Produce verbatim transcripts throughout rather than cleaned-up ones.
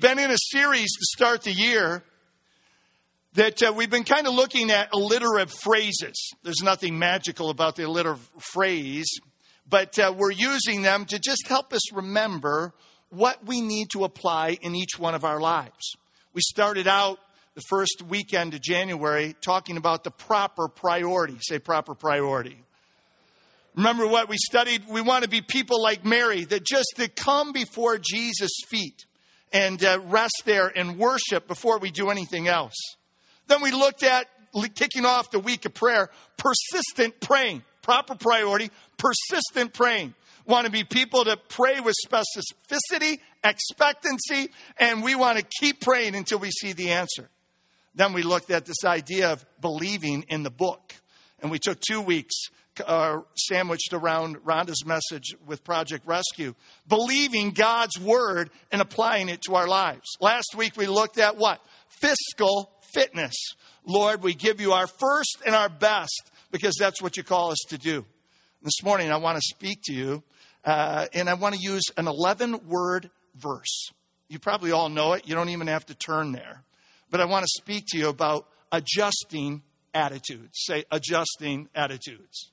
been in a series to start the year that uh, we've been kind of looking at alliterative phrases. There's nothing magical about the alliterative phrase, but uh, we're using them to just help us remember what we need to apply in each one of our lives. We started out the first weekend of January talking about the proper priority. Say proper priority. Remember what we studied? We want to be people like Mary that just to come before Jesus' feet and uh, rest there and worship before we do anything else. Then we looked at, kicking off the week of prayer, persistent praying. Proper priority, persistent praying. Want to be people to pray with specificity, expectancy, and we want to keep praying until we see the answer. Then we looked at this idea of believing in the book. And we took two weeks uh, sandwiched around Rhonda's message with Project Rescue. Believing God's word and applying it to our lives. Last week we looked at what? Fiscal fitness. Lord, we give you our first and our best because that's what you call us to do. This morning I want to speak to you uh, and I want to use an eleven-word verse. You probably all know it. You don't even have to turn there. But I want to speak to you about adjusting attitudes. Say, adjusting attitudes.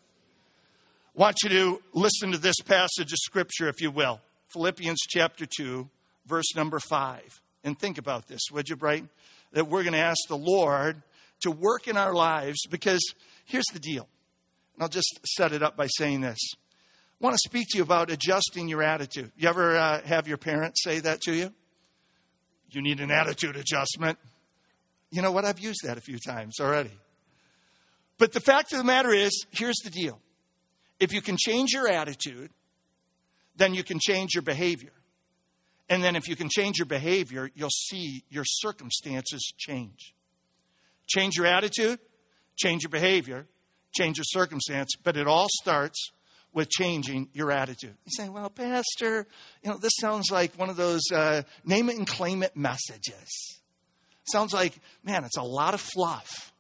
I want you to listen to this passage of Scripture, if you will. Philippians chapter two, verse number five. And think about this, would you, Brighton? That we're going to ask the Lord to work in our lives because here's the deal. And I'll just set it up by saying this. I want to speak to you about adjusting your attitude. You ever uh, have your parents say that to you? You need an attitude adjustment. You know what? I've used that a few times already. But the fact of the matter is, here's the deal. If you can change your attitude, then you can change your behavior. And then if you can change your behavior, you'll see your circumstances change. Change your attitude, change your behavior, change your circumstance. But it all starts with changing your attitude. You say, well, Pastor, you know, this sounds like one of those uh, name it and claim it messages. Sounds like, man, it's a lot of fluff.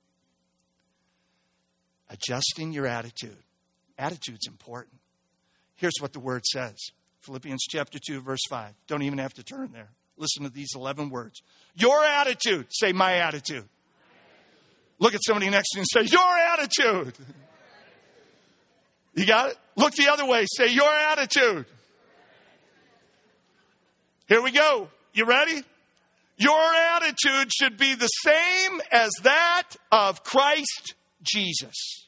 Adjusting your attitude. Attitude's important. Here's what the word says. Philippians chapter two, verse five. Don't even have to turn there. Listen to these eleven words. Your attitude. Say, my attitude. Look at somebody next to you and say, your attitude. You got it? Look the other way. Say, your attitude. Here we go. You ready? Your attitude should be the same as that of Christ Jesus.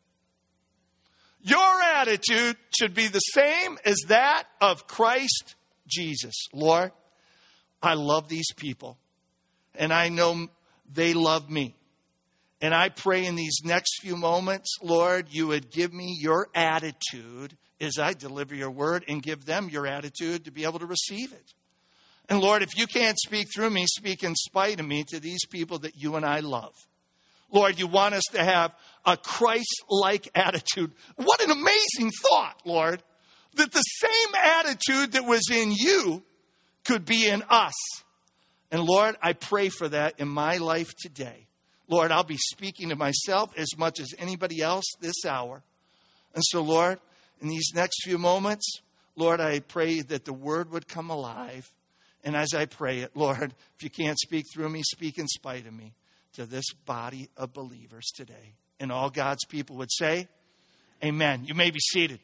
Your attitude should be the same as that of Christ Jesus. Lord, I love these people, and I know they love me. And I pray in these next few moments, Lord, you would give me your attitude as I deliver your word and give them your attitude to be able to receive it. And Lord, if you can't speak through me, speak in spite of me to these people that you and I love. Lord, you want us to have a Christ-like attitude. What an amazing thought, Lord, that the same attitude that was in you could be in us. And Lord, I pray for that in my life today. Lord, I'll be speaking to myself as much as anybody else this hour. And so, Lord, in these next few moments, Lord, I pray that the word would come alive. And as I pray it, Lord, if you can't speak through me, speak in spite of me to this body of believers today. And all God's people would say, amen. You may be seated.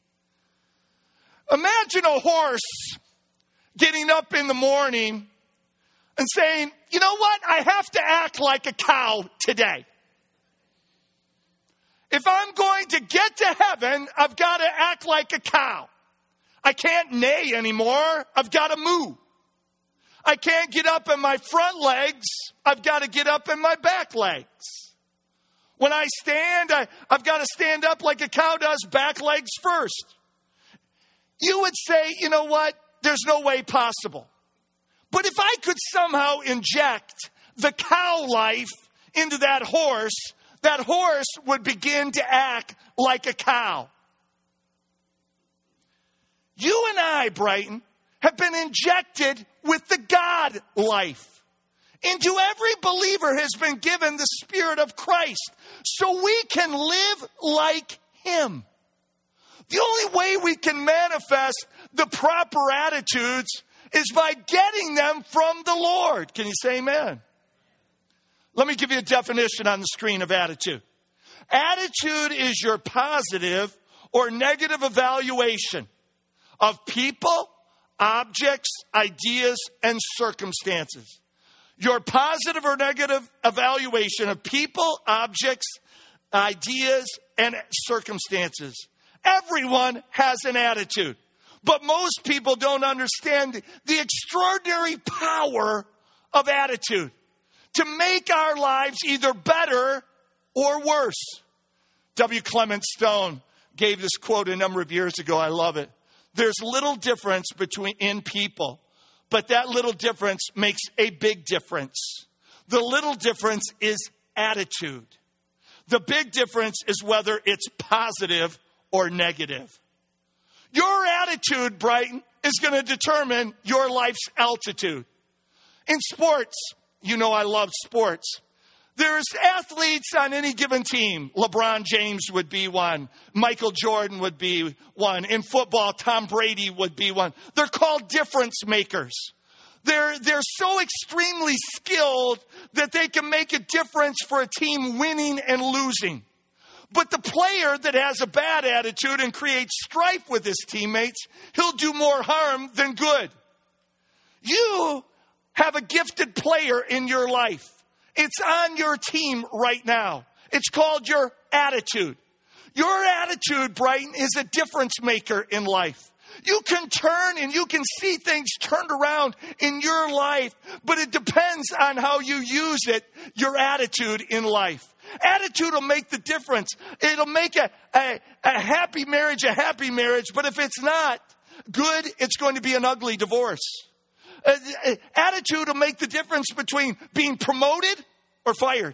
Imagine a horse getting up in the morning and saying, you know what? I have to act like a cow today. If I'm going to get to heaven, I've got to act like a cow. I can't neigh anymore. I've got to moo. I can't get up in my front legs. I've got to get up in my back legs. When I stand, I, I've got to stand up like a cow does, back legs first. You would say, you know what? There's no way possible. But if I could somehow inject the cow life into that horse, that horse would begin to act like a cow. You and I, Brighton, have been injected with the God life. Into every believer has been given the Spirit of Christ so we can live like Him. The only way we can manifest the proper attitudes is by getting them from the Lord. Can you say amen? Let me give you a definition on the screen of attitude. Attitude is your positive or negative evaluation of people, objects, ideas, and circumstances. Your positive or negative evaluation of people, objects, ideas, and circumstances. Everyone has an attitude, but most people don't understand the extraordinary power of attitude to make our lives either better or worse. W. Clement Stone gave this quote a number of years ago. I love it. There's little difference between in people, but that little difference makes a big difference. The little difference is attitude. The big difference is whether it's positive or negative. Your attitude, Brighton, is going to determine your life's altitude. In sports, you know I love sports. There's athletes on any given team. LeBron James would be one. Michael Jordan would be one. In football, Tom Brady would be one. They're called difference makers. They're, they're so extremely skilled that they can make a difference for a team winning and losing. But the player that has a bad attitude and creates strife with his teammates, he'll do more harm than good. You have a gifted player in your life. It's on your team right now. It's called your attitude. Your attitude, Brighton, is a difference maker in life. You can turn and you can see things turned around in your life, but it depends on how you use it, your attitude in life. Attitude will make the difference. It'll make a, a, a happy marriage a happy marriage, but if it's not good, it's going to be an ugly divorce. Uh, attitude will make the difference between being promoted or fired.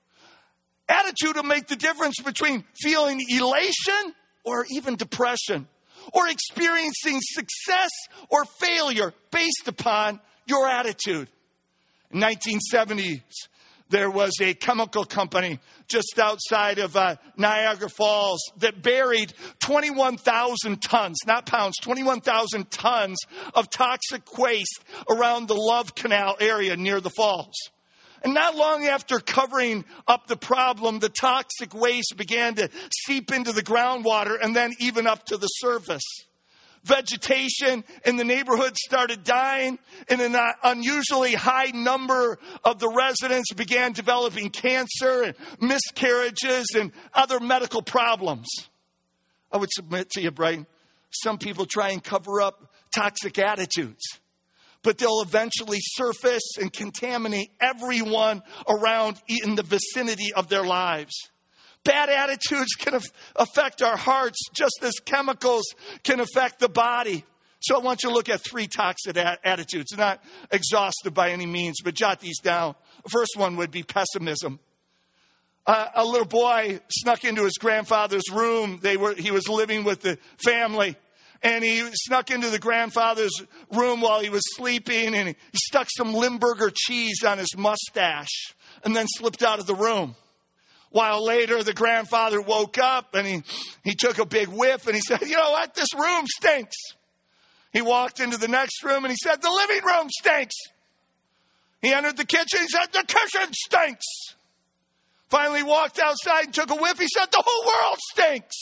Attitude will make the difference between feeling elation or even depression, or experiencing success or failure based upon your attitude. In nineteen seventies, there was a chemical company just outside of uh, Niagara Falls that buried twenty-one thousand tons, not pounds, twenty-one thousand tons of toxic waste around the Love Canal area near the falls. And not long after covering up the problem, the toxic waste began to seep into the groundwater and then even up to the surface. Vegetation in the neighborhood started dying, and an unusually high number of the residents began developing cancer and miscarriages and other medical problems. I would submit to you, Brian, some people try and cover up toxic attitudes, but they'll eventually surface and contaminate everyone around in the vicinity of their lives. Bad attitudes can affect our hearts just as chemicals can affect the body. So I want you to look at three toxic attitudes. Not exhaustive by any means, but jot these down. The first one would be pessimism. Uh, a little boy snuck into his grandfather's room. They were he was living with the family. And he snuck into the grandfather's room while he was sleeping, and he stuck some Limburger cheese on his mustache and then slipped out of the room. While later, the grandfather woke up and he, he took a big whiff and he said, "You know what? This room stinks." He walked into the next room and he said, "The living room stinks." He entered the kitchen. He said, "The kitchen stinks." Finally walked outside and took a whiff. He said, "The whole world stinks."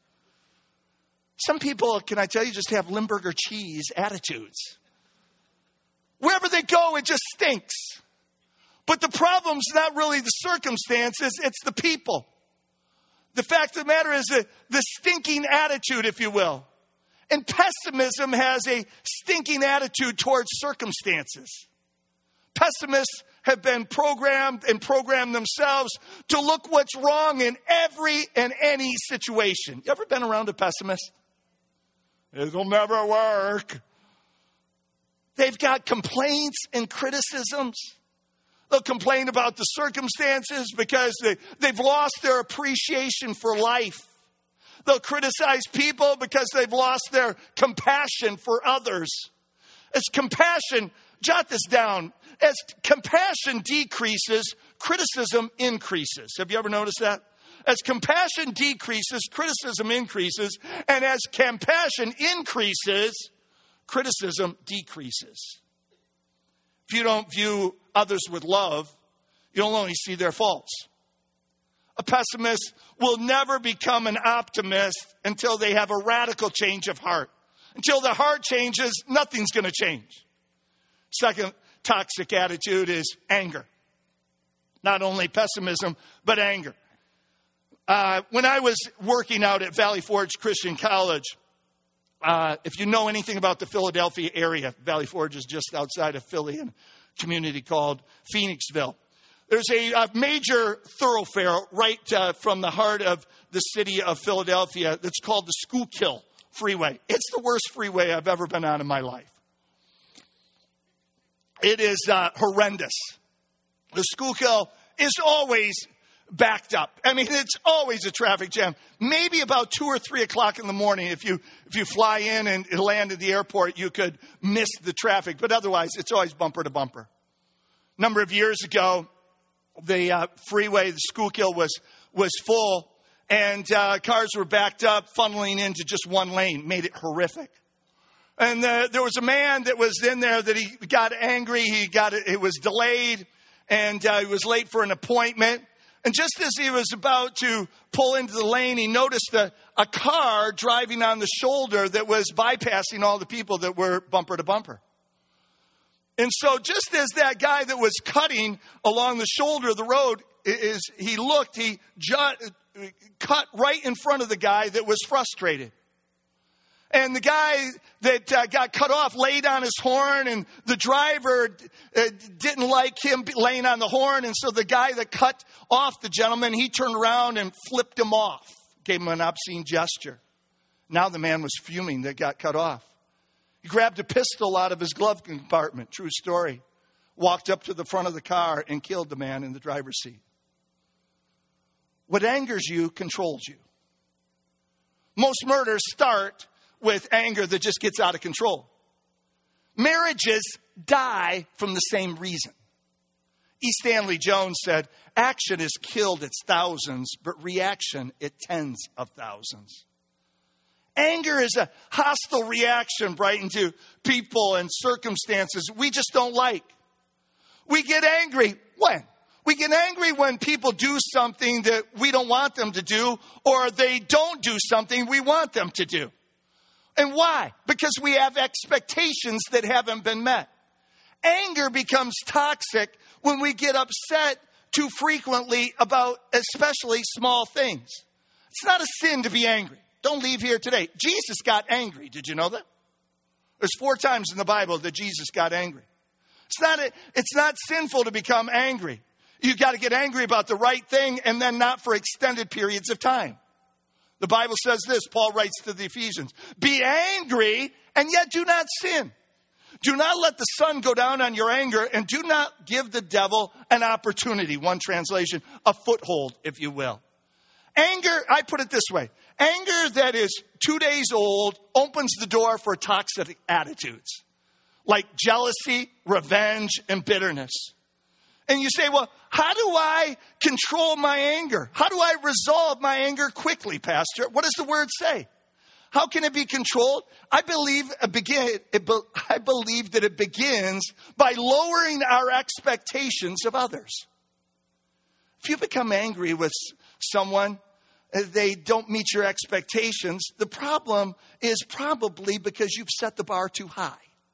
Some people, can I tell you, just have Limburger cheese attitudes. Wherever they go, it just stinks. But the problem's not really the circumstances, it's the people. The fact of the matter is the, the stinking attitude, if you will. And pessimism has a stinking attitude towards circumstances. Pessimists have been programmed and programmed themselves to look what's wrong in every and any situation. You ever been around a pessimist? It'll never work. They've got complaints and criticisms. They'll complain about the circumstances because they, they've lost their appreciation for life. They'll criticize people because they've lost their compassion for others. As compassion, jot this down, as compassion decreases, criticism increases. Have you ever noticed that? As compassion decreases, criticism increases. And as compassion increases, criticism decreases. If you don't view others with love, you'll only see their faults. A pessimist will never become an optimist until they have a radical change of heart. Until the heart changes, nothing's going to change. Second toxic attitude is anger. Not only pessimism, but anger. Uh, when I was working out at Valley Forge Christian College, uh, if you know anything about the Philadelphia area, Valley Forge is just outside of Philly in a community called Phoenixville. There's a, a major thoroughfare right uh, from the heart of the city of Philadelphia that's called the Schuylkill Freeway. It's the worst freeway I've ever been on in my life. It is uh, horrendous. The Schuylkill is always backed up. I mean, it's always a traffic jam. Maybe about two or three o'clock in the morning, if you if you fly in and land at the airport, you could miss the traffic. But otherwise, it's always bumper to bumper. A number of years ago, the uh, freeway, the Schuylkill, was was full, and uh, cars were backed up, funneling into just one lane. Made it horrific. And uh, there was a man that was in there that he got angry. He got it. It was delayed, and uh, he was late for an appointment. And just as he was about to pull into the lane, he noticed a, a car driving on the shoulder that was bypassing all the people that were bumper to bumper. And so just as that guy that was cutting along the shoulder of the road, is he looked, he ju- cut right in front of the guy that was frustrated. And the guy that uh, got cut off laid on his horn, and the driver uh, didn't like him laying on the horn. And so the guy that cut off the gentleman, he turned around and flipped him off, gave him an obscene gesture. Now the man was fuming that got cut off. He grabbed a pistol out of his glove compartment, true story, walked up to the front of the car and killed the man in the driver's seat. What angers you controls you. Most murders start with anger that just gets out of control. Marriages die from the same reason. E. Stanley Jones said, action is killed its thousands, but reaction it tens of thousands. Anger is a hostile reaction, Brighton, to people and circumstances we just don't like. We get angry when? We get angry when people do something that we don't want them to do, or they don't do something we want them to do. And why? Because we have expectations that haven't been met. Anger becomes toxic when we get upset too frequently about especially small things. It's not a sin to be angry. Don't leave here today. Jesus got angry. Did you know that? There's four times in the Bible that Jesus got angry. It's not, a, it's not sinful to become angry. You've got to get angry about the right thing, and then not for extended periods of time. The Bible says this, Paul writes to the Ephesians, be angry and yet do not sin. Do not let the sun go down on your anger, and do not give the devil an opportunity. One translation, a foothold, if you will. Anger, I put it this way, anger that is two days old opens the door for toxic attitudes like jealousy, revenge, and bitterness. And you say, well, how do I control my anger? How do I resolve my anger quickly, Pastor? What does the word say? How can it be controlled? I believe, it begin, it, I believe that it begins by lowering our expectations of others. If you become angry with someone, they don't meet your expectations, the problem is probably because you've set the bar too high.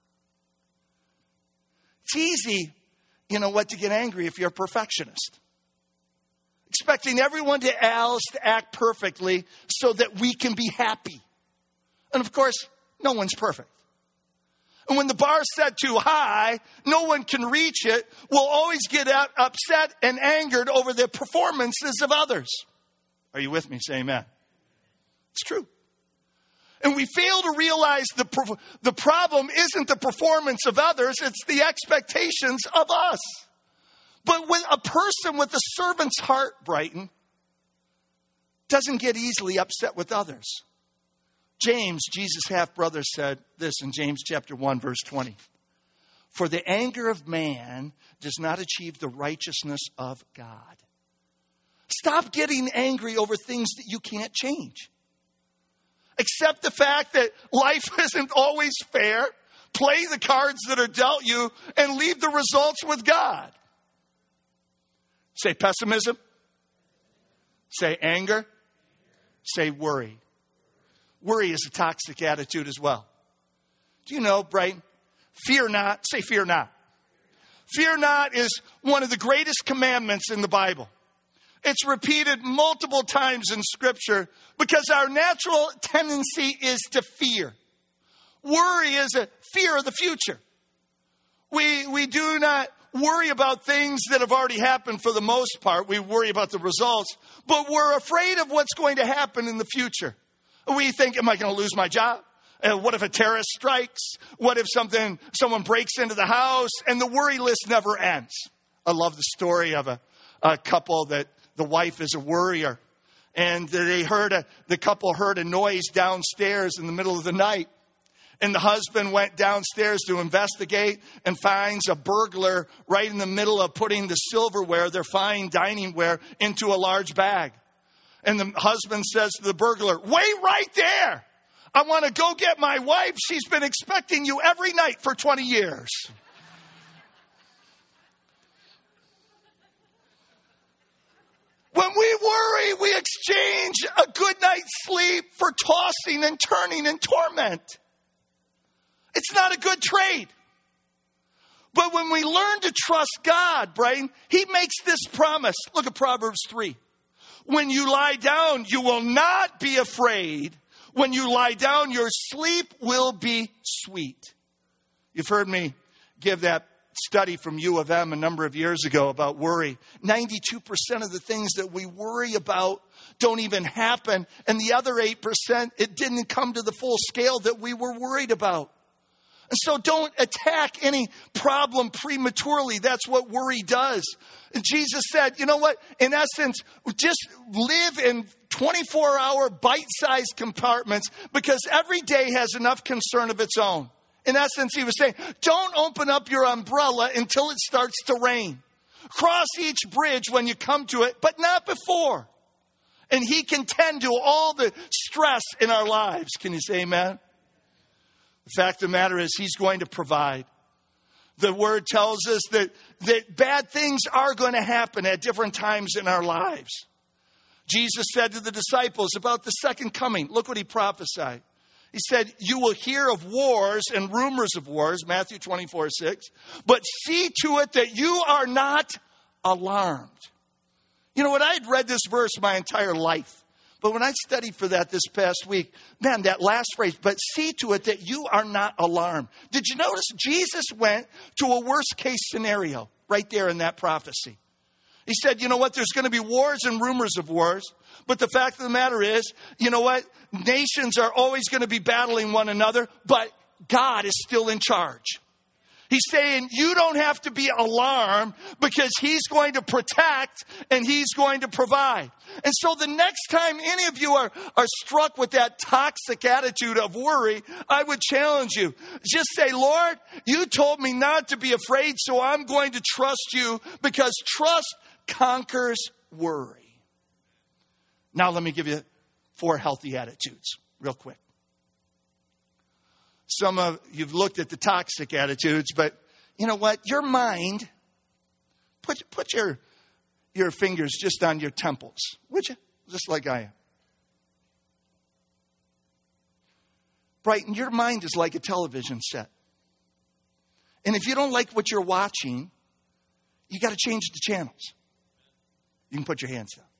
It's easy, you know what, to get angry if you're a perfectionist. Expecting everyone else to act perfectly so that we can be happy. And of course, no one's perfect. And when the bar's set too high, no one can reach it. We'll always get out, upset and angered over the performances of others. Are you with me? Say amen. It's true. And we fail to realize the, the problem isn't the performance of others, it's the expectations of us. But with a person with a servant's heart, Brighton, doesn't get easily upset with others. James, Jesus' half-brother, said this in James chapter one, verse twenty. For the anger of man does not achieve the righteousness of God. Stop getting angry over things that you can't change. Accept the fact that life isn't always fair. play the cards that are dealt you and leave the results with God. Say pessimism. Say anger. Say worry. Worry is a toxic attitude as well. Do you know, Brighton? Fear not. Say fear not. Fear not is one of the greatest commandments in the Bible. It's repeated multiple times in Scripture because our natural tendency is to fear. Worry is a fear of the future. We, we do not worry about things that have already happened for the most part. We worry about the results, but we're afraid of what's going to happen in the future. We think, am I going to lose my job? Uh, what if a terrorist strikes? What if something, someone breaks into the house? And the worry list never ends. I love the story of a, a couple that the wife is a worrier. And they heard a, the couple heard a noise downstairs in the middle of the night. And the husband went downstairs to investigate and finds a burglar right in the middle of putting the silverware, their fine dining ware, into a large bag. And the husband says to the burglar, wait right there. I want to go get my wife. She's been expecting you every night for twenty years. When we worry, we exchange a good night's sleep for tossing and turning and torment. It's not a good trade. But when we learn to trust God, Brian, He makes this promise. Look at Proverbs three. When you lie down, you will not be afraid. When you lie down, your sleep will be sweet. You've heard me give that study from U of M a number of years ago about worry. ninety-two percent of the things that we worry about don't even happen. And the other eight percent, it didn't come to the full scale that we were worried about. And so don't attack any problem prematurely. That's what worry does. And Jesus said, you know what? In essence, just live in twenty-four hour bite-sized compartments because every day has enough concern of its own. In essence, He was saying, don't open up your umbrella until it starts to rain. Cross each bridge when you come to it, but not before. And He can tend to all the stress in our lives. Can you say amen? The fact of the matter is, He's going to provide. The Word tells us that, that bad things are going to happen at different times in our lives. Jesus said to the disciples about the second coming, look what He prophesied. He said, you will hear of wars and rumors of wars, Matthew twenty-four six, but see to it that you are not alarmed. You know what? I had read this verse my entire life. But when I studied for that this past week, man, that last phrase, but see to it that you are not alarmed. Did you notice Jesus went to a worst case scenario right there in that prophecy? He said, you know what, there's going to be wars and rumors of wars. But the fact of the matter is, you know what, nations are always going to be battling one another, but God is still in charge. He's saying you don't have to be alarmed because He's going to protect and He's going to provide. And so the next time any of you are, are struck with that toxic attitude of worry, I would challenge you. Just say, Lord, you told me not to be afraid, so I'm going to trust you because trust conquers worry. Now let me give you four healthy attitudes real quick. Some of you've looked at the toxic attitudes, but you know what? Your mind, put, put your, your fingers just on your temples, would you? Just like I am. Brighton, your mind is like a television set. And if you don't like what you're watching, you got to change the channels. You can put your hands down.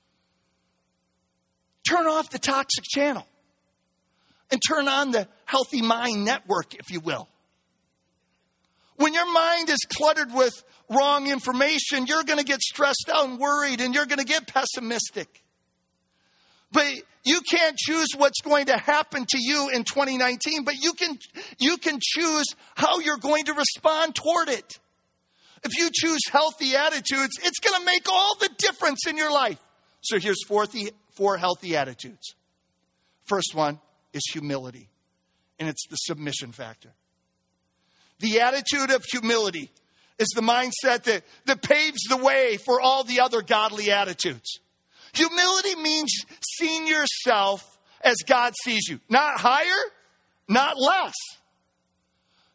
Turn off the toxic channel. And turn on the healthy mind network, if you will. When your mind is cluttered with wrong information, you're going to get stressed out and worried, and you're going to get pessimistic. But you can't choose what's going to happen to you in twenty nineteen, but you can, you can choose how you're going to respond toward it. If you choose healthy attitudes, it's going to make all the difference in your life. So here's four, four healthy attitudes. First one is humility, and it's the submission factor. The attitude of humility is the mindset that, that paves the way for all the other godly attitudes. Humility means seeing yourself as God sees you. Not higher, not less.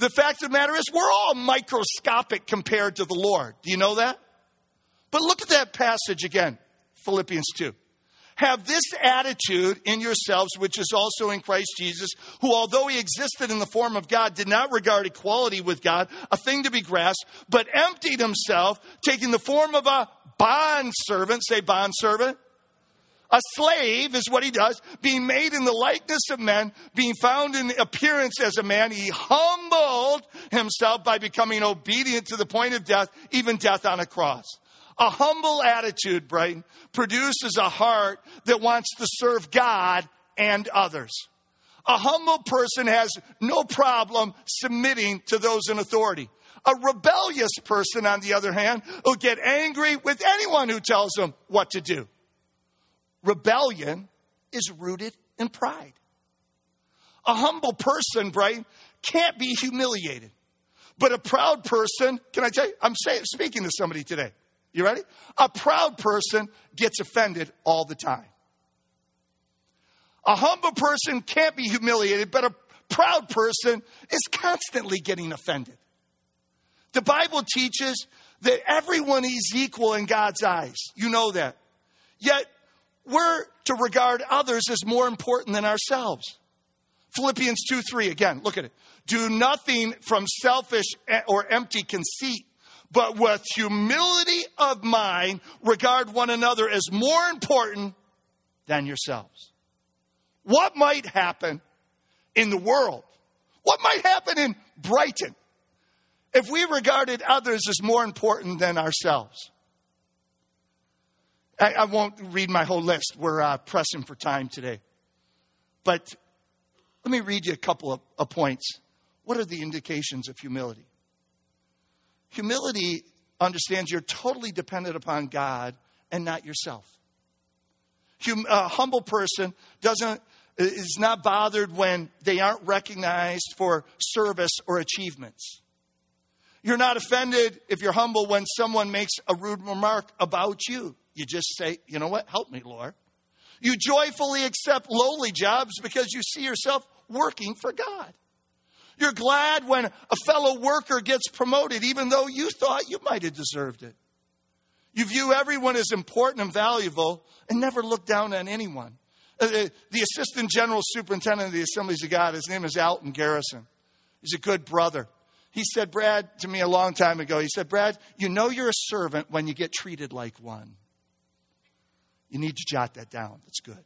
The fact of the matter is we're all microscopic compared to the Lord. Do you know that? But look at that passage again, Philippians two. Have this attitude in yourselves, which is also in Christ Jesus, who, although he existed in the form of God, did not regard equality with God a thing to be grasped, but emptied himself, taking the form of a bondservant. Say bondservant. A slave is what he does, being made in the likeness of men, being found in appearance as a man. He humbled himself by becoming obedient to the point of death, even death on a cross. A humble attitude, Brighton, produces a heart that wants to serve God and others. A humble person has no problem submitting to those in authority. A rebellious person, on the other hand, will get angry with anyone who tells them what to do. Rebellion is rooted in pride. A humble person, Brighton, can't be humiliated. But a proud person, can I tell you, I'm saying, speaking to somebody today. You ready? A proud person gets offended all the time. A humble person can't be humiliated, but a proud person is constantly getting offended. The Bible teaches that everyone is equal in God's eyes. You know that. Yet, we're to regard others as more important than ourselves. Philippians two three, again, look at it. Do nothing from selfish or empty conceit, but with humility of mind, regard one another as more important than yourselves. What might happen in the world? What might happen in Brighton if we regarded others as more important than ourselves? I, I won't read my whole list. We're uh, pressing for time today. But let me read you a couple of, of points. What are the indications of humility? Humility understands you're totally dependent upon God and not yourself. Hum, a humble person doesn't is not bothered when they aren't recognized for service or achievements. You're not offended if you're humble when someone makes a rude remark about you. You just say, you know what? Help me, Lord. You joyfully accept lowly jobs because you see yourself working for God. You're glad when a fellow worker gets promoted, even though you thought you might have deserved it. You view everyone as important and valuable and never look down on anyone. Uh, the Assistant General Superintendent of the Assemblies of God, his name is Alton Garrison. He's a good brother. He said, Brad, to me a long time ago, he said, Brad, you know you're a servant when you get treated like one. You need to jot that down. That's good.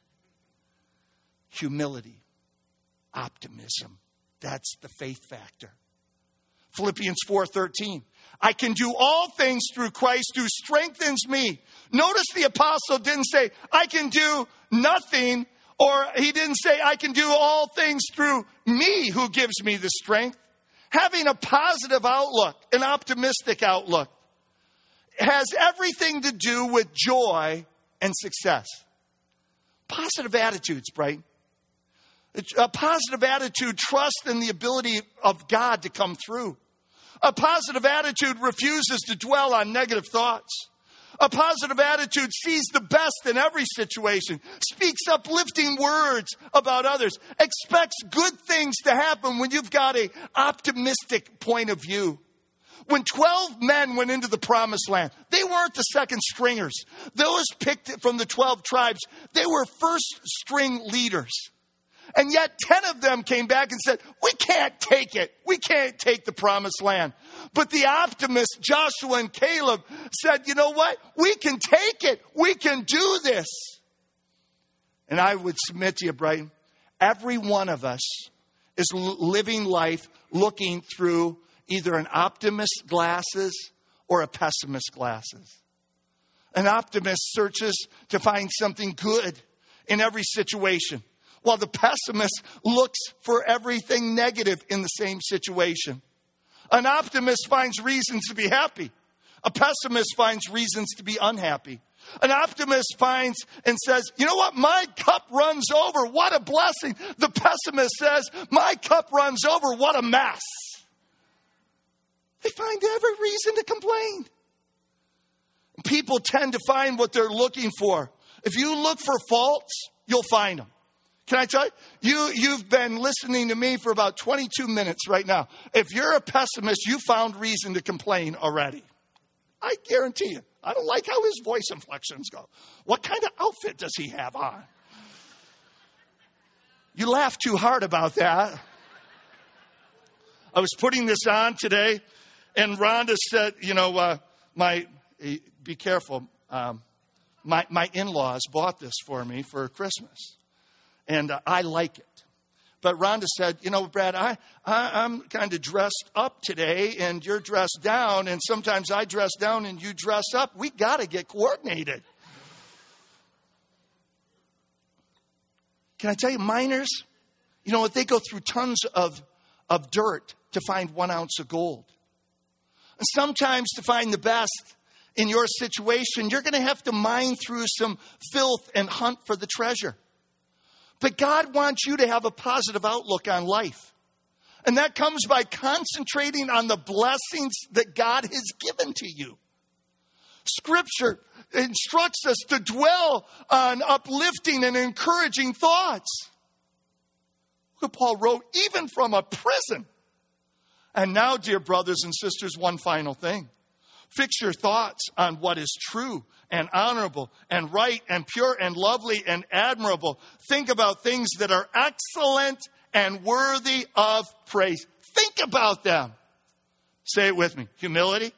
Humility, optimism. That's the faith factor. Philippians four thirteen. I can do all things through Christ who strengthens me. Notice the apostle didn't say, I can do nothing, or he didn't say, I can do all things through me who gives me the strength. Having a positive outlook, an optimistic outlook, has everything to do with joy and success. Positive attitudes, right? A positive attitude trusts in the ability of God to come through. A positive attitude refuses to dwell on negative thoughts. A positive attitude sees the best in every situation, speaks uplifting words about others, expects good things to happen when you've got an optimistic point of view. When twelve men went into the promised land, they weren't the second stringers. Those picked from the twelve tribes, they were first string leaders. And yet ten of them came back and said, we can't take it. We can't take the promised land. But the optimists, Joshua and Caleb, said, you know what? We can take it. We can do this. And I would submit to you, Brighton, every one of us is living life looking through either an optimist glasses or a pessimist glasses. An optimist searches to find something good in every situation, while the pessimist looks for everything negative in the same situation. An optimist finds reasons to be happy. A pessimist finds reasons to be unhappy. An optimist finds and says, you know what? My cup runs over. What a blessing. The pessimist says, my cup runs over. What a mess. They find every reason to complain. People tend to find what they're looking for. If you look for faults, you'll find them. Can I tell you? you? You've been listening to me for about twenty-two minutes right now. If you're a pessimist, you found reason to complain already. I guarantee you. I don't like how his voice inflections go. What kind of outfit does he have on? You laugh too hard about that. I was putting this on today, and Rhonda said, you know, uh, my, be careful, um, my, my in-laws bought this for me for Christmas, and uh, I like it. But Rhonda said, you know, Brad, I, I, I'm kind of dressed up today, and you're dressed down, and sometimes I dress down and you dress up. We got to get coordinated. Can I tell you, miners, you know what, they go through tons of, of dirt to find one ounce of gold. And sometimes to find the best in your situation, you're going to have to mine through some filth and hunt for the treasure. But God wants you to have a positive outlook on life. And that comes by concentrating on the blessings that God has given to you. Scripture instructs us to dwell on uplifting and encouraging thoughts. Look what Paul wrote, even from a prison. And now, dear brothers and sisters, one final thing. Fix your thoughts on what is true and honorable and right and pure and lovely and admirable. Think about things that are excellent and worthy of praise. Think about them. Say it with me. Humility.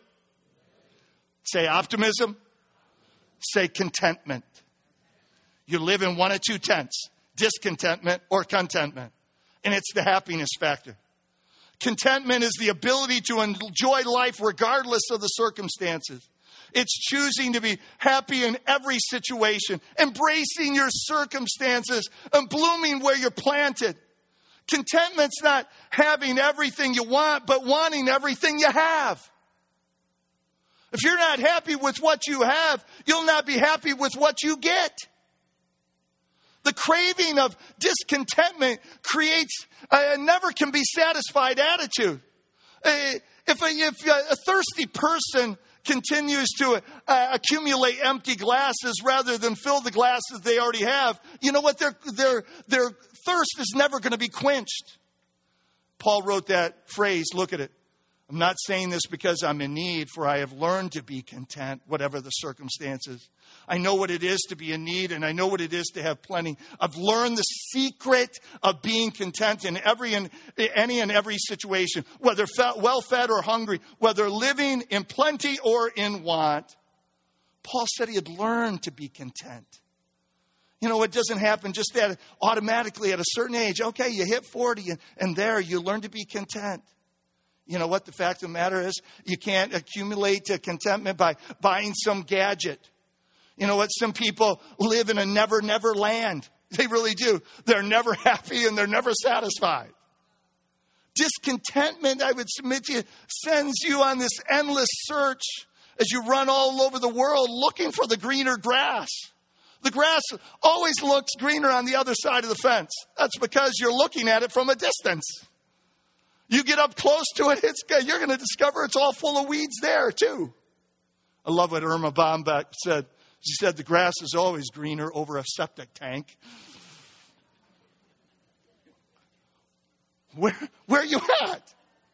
Say optimism. Say contentment. You live in one of two tents. Discontentment or contentment. And it's the happiness factor. Contentment is the ability to enjoy life regardless of the circumstances. It's choosing to be happy in every situation, embracing your circumstances, and blooming where you're planted. Contentment's not having everything you want, but wanting everything you have. If you're not happy with what you have, you'll not be happy with what you get. The craving of discontentment creates a never can be satisfied attitude. If a, if a thirsty person continues to uh, accumulate empty glasses rather than fill the glasses they already have, you know what? Their, their, their thirst is never going to be quenched. Paul wrote that phrase, look at it. I'm not saying this because I'm in need, for I have learned to be content, whatever the circumstances. I know what it is to be in need, and I know what it is to have plenty. I've learned the secret of being content in every and any and every situation, whether well-fed or hungry, whether living in plenty or in want. Paul said he had learned to be content. You know, it doesn't happen just that automatically at a certain age. Okay, you hit forty, and, and there you learn to be content. You know what? The fact of the matter is, you can't accumulate contentment by buying some gadget. You know what? Some people live in a never, never land. They really do. They're never happy and they're never satisfied. Discontentment, I would submit to you, sends you on this endless search as you run all over the world looking for the greener grass. The grass always looks greener on the other side of the fence. That's because you're looking at it from a distance. You get up close to it, it's good. You're going to discover it's all full of weeds there, too. I love what Irma Bombeck said. She said, the grass is always greener over a septic tank. Where, where are you at?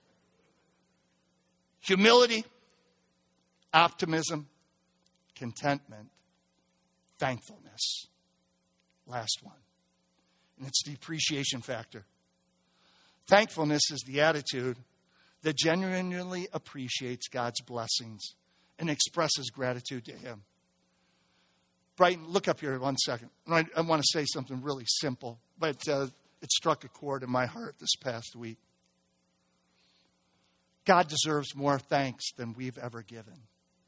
Humility, optimism, contentment, thankfulness. Last one. And it's the appreciation factor. Thankfulness is the attitude that genuinely appreciates God's blessings and expresses gratitude to Him. Brighton, look up here one second. I, I want to say something really simple, but uh, it struck a chord in my heart this past week. God deserves more thanks than we've ever given.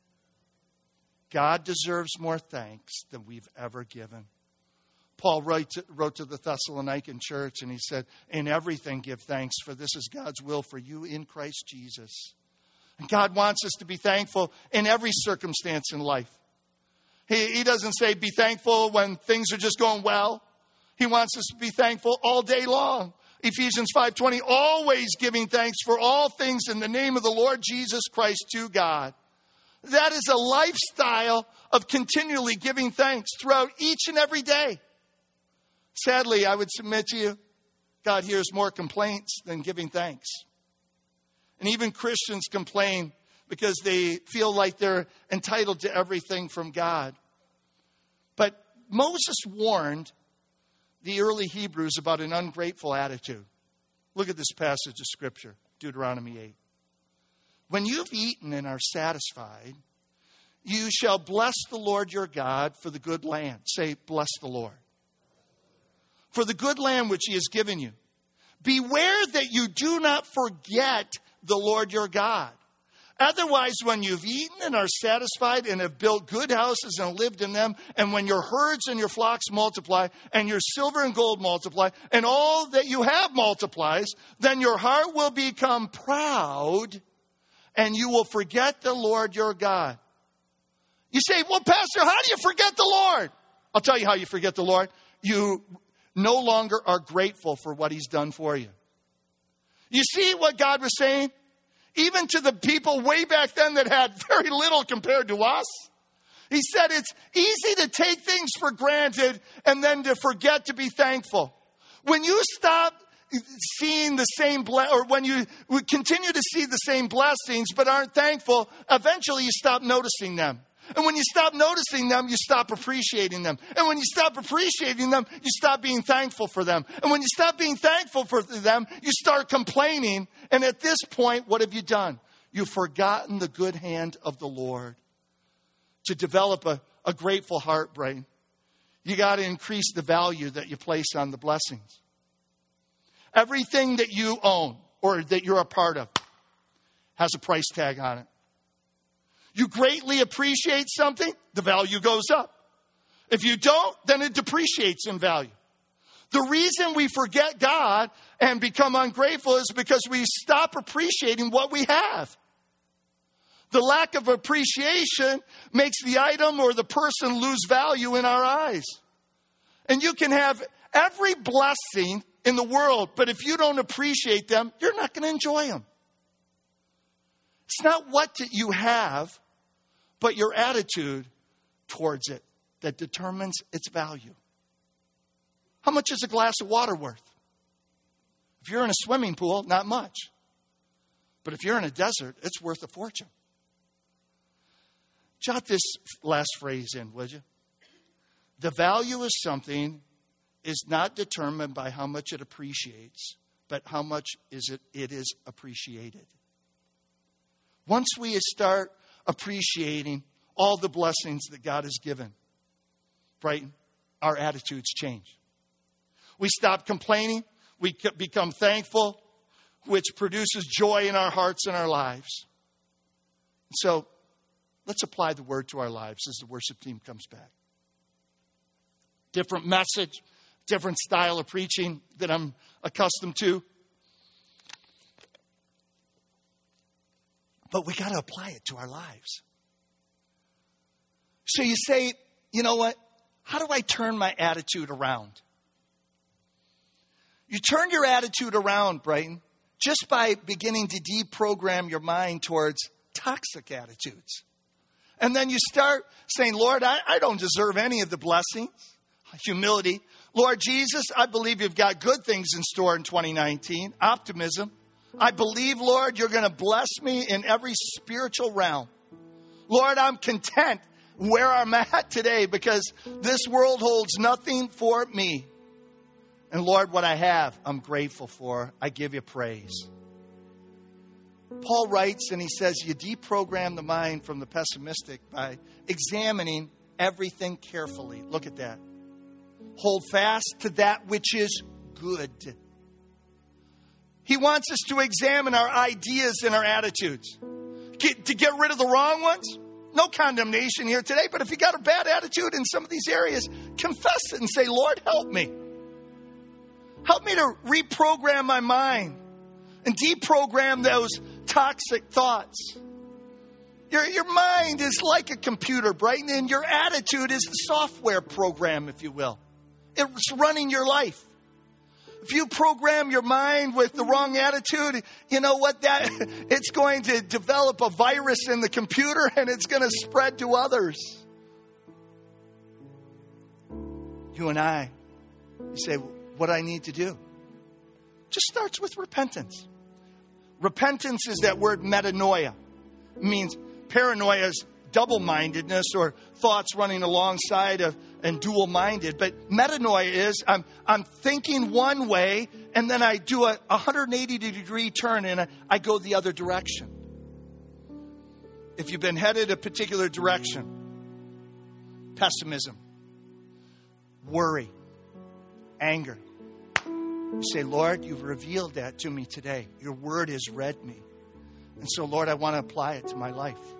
God deserves more thanks than we've ever given. Paul wrote to, wrote to the Thessalonican church, and he said, in everything give thanks, for this is God's will for you in Christ Jesus. And God wants us to be thankful in every circumstance in life. He, he doesn't say be thankful when things are just going well. He wants us to be thankful all day long. Ephesians five twenty, always giving thanks for all things in the name of the Lord Jesus Christ to God. That is a lifestyle of continually giving thanks throughout each and every day. Sadly, I would submit to you, God hears more complaints than giving thanks. And even Christians complain because they feel like they're entitled to everything from God. But Moses warned the early Hebrews about an ungrateful attitude. Look at this passage of Scripture, Deuteronomy eight. When you've eaten and are satisfied, you shall bless the Lord your God for the good land. Say, bless the Lord. For the good land which he has given you. Beware that you do not forget the Lord your God. Otherwise, when you've eaten and are satisfied and have built good houses and lived in them, and when your herds and your flocks multiply, and your silver and gold multiply, and all that you have multiplies, then your heart will become proud, and you will forget the Lord your God. You say, well, Pastor, how do you forget the Lord? I'll tell you how you forget the Lord. You no longer are grateful for what he's done for you. You see what God was saying? Even to the people way back then that had very little compared to us. He said it's easy to take things for granted and then to forget to be thankful. When you stop seeing the same, ble- or when you continue to see the same blessings but aren't thankful, eventually you stop noticing them. And when you stop noticing them, you stop appreciating them. And when you stop appreciating them, you stop being thankful for them. And when you stop being thankful for them, you start complaining. And at this point, what have you done? You've forgotten the good hand of the Lord. To develop a, a grateful heart, brain, you got to increase the value that you place on the blessings. Everything that you own or that you're a part of has a price tag on it. You greatly appreciate something, the value goes up. If you don't, then it depreciates in value. The reason we forget God and become ungrateful is because we stop appreciating what we have. The lack of appreciation makes the item or the person lose value in our eyes. And you can have every blessing in the world, but if you don't appreciate them, you're not going to enjoy them. It's not what you have, but your attitude towards it that determines its value. How much is a glass of water worth? If you're in a swimming pool, not much. But if you're in a desert, it's worth a fortune. Jot this last phrase in, would you? The value of something is not determined by how much it appreciates, but how much is it, it is appreciated. Once we start appreciating all the blessings that God has given, right, our attitudes change. We stop complaining. We become thankful, which produces joy in our hearts and our lives. So let's apply the word to our lives as the worship team comes back. Different message, different style of preaching that I'm accustomed to. But we got to apply it to our lives. So you say, you know what? How do I turn my attitude around? You turn your attitude around, Brighton, just by beginning to deprogram your mind towards toxic attitudes. And then you start saying, Lord, I, I don't deserve any of the blessings. Humility. Lord Jesus, I believe you've got good things in store in twenty nineteen. Optimism. I believe, Lord, you're going to bless me in every spiritual realm. Lord, I'm content where I'm at today because this world holds nothing for me. And Lord, what I have, I'm grateful for. I give you praise. Paul writes and he says, you deprogram the mind from the pessimistic by examining everything carefully. Look at that. Hold fast to that which is good. He wants us to examine our ideas and our attitudes. Get, to get rid of the wrong ones. No condemnation here today, but if you got a bad attitude in some of these areas, confess it and say, Lord, help me. Help me to reprogram my mind and deprogram those toxic thoughts. Your, your mind is like a computer, Brighton, and your attitude is the software program, if you will. It's running your life. If you program your mind with the wrong attitude, you know what? That it's going to develop a virus in the computer and it's going to spread to others. You and I You say, what do I need to do? Just starts with repentance. Repentance is that word metanoia. It means paranoia is double-mindedness or thoughts running alongside of and dual-minded. But metanoia is I'm, I'm thinking one way and then I do a one hundred eighty degree turn and I, I go the other direction. If you've been headed a particular direction, pessimism, worry, anger, you say, Lord, you've revealed that to me today. Your word has read me. And so, Lord, I want to apply it to my life.